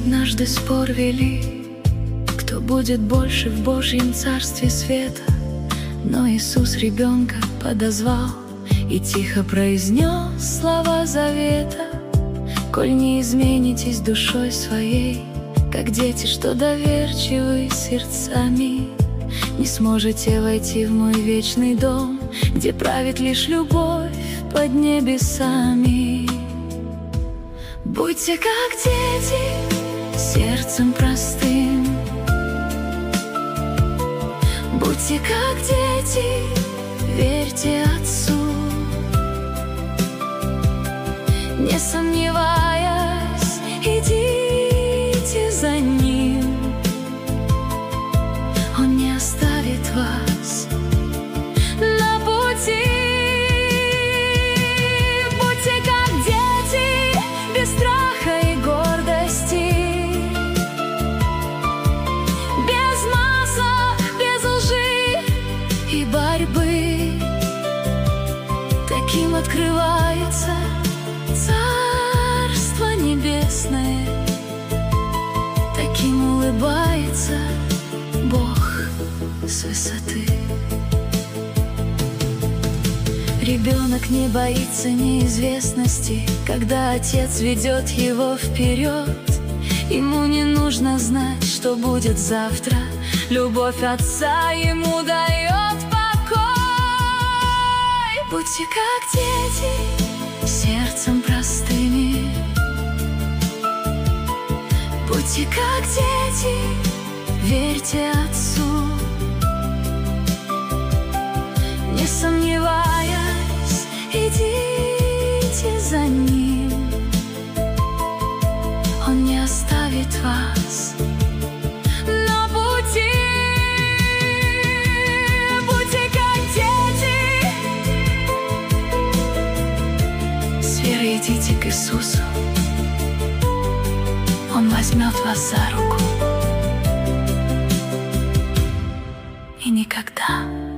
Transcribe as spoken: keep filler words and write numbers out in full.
однажды спор вели, кто будет больше в Божьем царстве света. Но Иисус ребенка подозвал и тихо произнес слова завета: коль не изменитесь душой своей, как дети, что доверчивы сердцами, не сможете войти в мой вечный дом, где правит лишь любовь под небесами. Будьте как дети, сердцем простым. Будьте как дети, верьте Отцу, не сомневаясь, идите за Ним. Он не оставит вас на пути. Будьте как дети, без страха и гордости, без масок, без лжи и борьбы. Таким открывается Царство Небесное, таким улыбается Бог с высоты. Ребенок не боится неизвестности, когда отец ведет его вперед. Ему не нужно знать, что будет завтра, любовь отца ему дает покой. Будьте как дети, сердцем простыми. Будьте как дети, верьте Отцу, не сомневаясь, идите за Ним. Он не оставит вас на пути. Будьте как дети, с верой идите к Иисусу. Он возьмет вас за руку и никогда